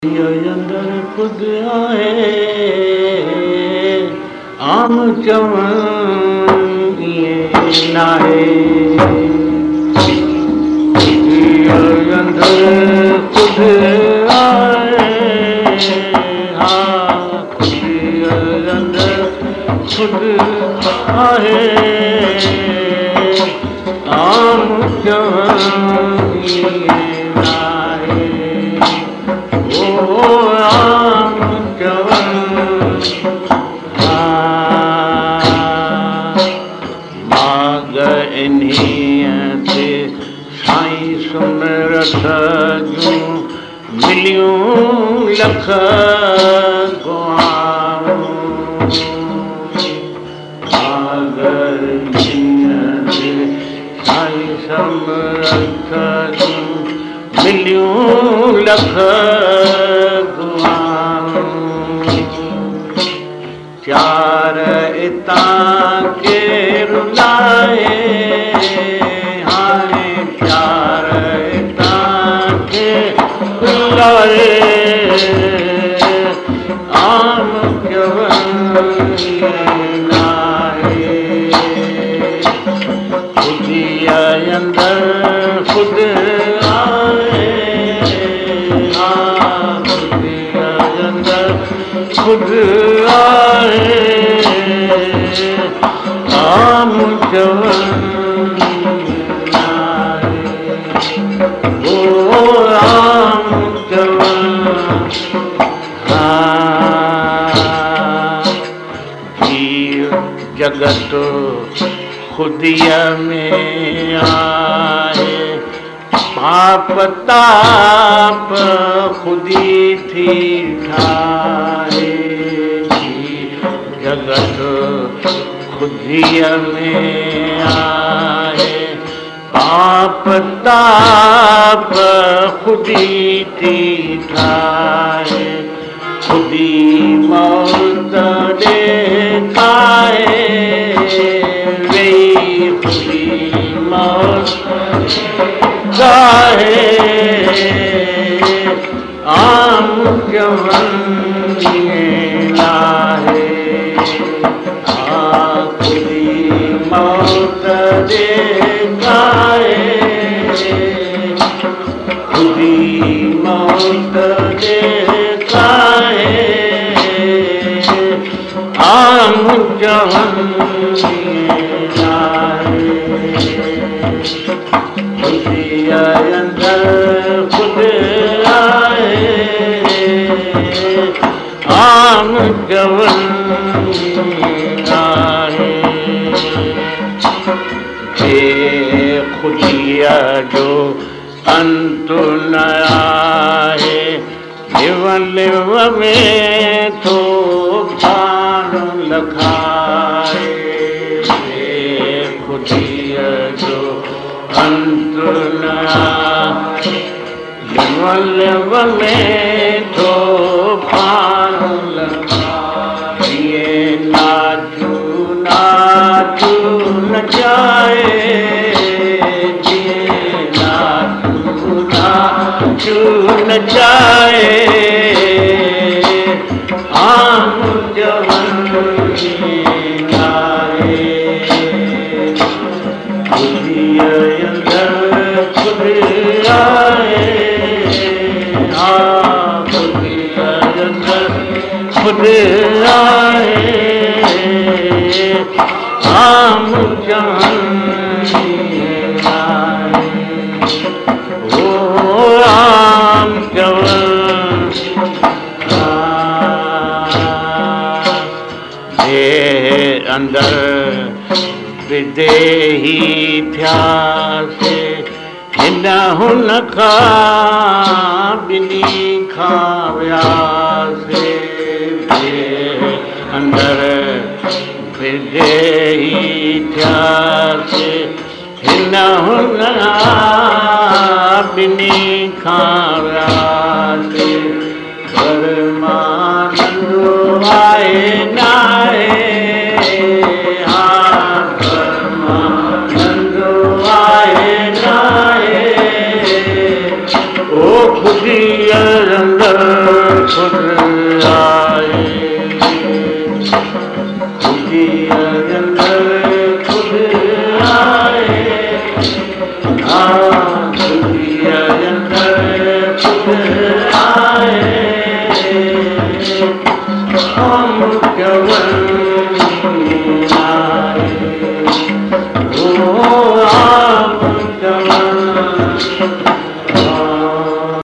अंदर खुद आए आम चवण इएं नाहे अंदर खुद आए अंदर खुद आहे आम चवण इएं मिलियूं लख मिलियूं लख चार इतां केरु लाए हाणे चार इतां केरु लाए आम चवण नाहे खुदीअ अंदर खुद आए खुदीअ अंदर खुद आए आम चवण जगत खुदीअ में आहे पाप ताप खुदी थी ठाहे जगत खुदीअ में आहे पाप ताप खुदी थी ठाहे खुदी मौत ॾेखाए वेई खुदी मौत गाहे आम चवण नाहे खुदी मौत ॾेखाए खुदी मौत ॾेखाए आम चवण खुदीअ अंदर खुद आए आम चवण नाहे खुदीअ जो अंत न आहे लिव लिव में थो पाण लखाए खुदीअ जो अंत न आहे लिव लिव में थो पाण लखाए नाचू नाचू नचाए नचाए आम चवण नाहे खुदीअ अंदर खुद आए खुदीअ अंदर खुद आए आम चवण अंदर विदेही थियासीं हिन हुन खां ॿिनी खां वियासीं अंदर विदेही थियासीं हिन हुन ॿिनी खां वियासीं घर मां नंढो आहे नाहे खुदीअ अंदर ख़ुद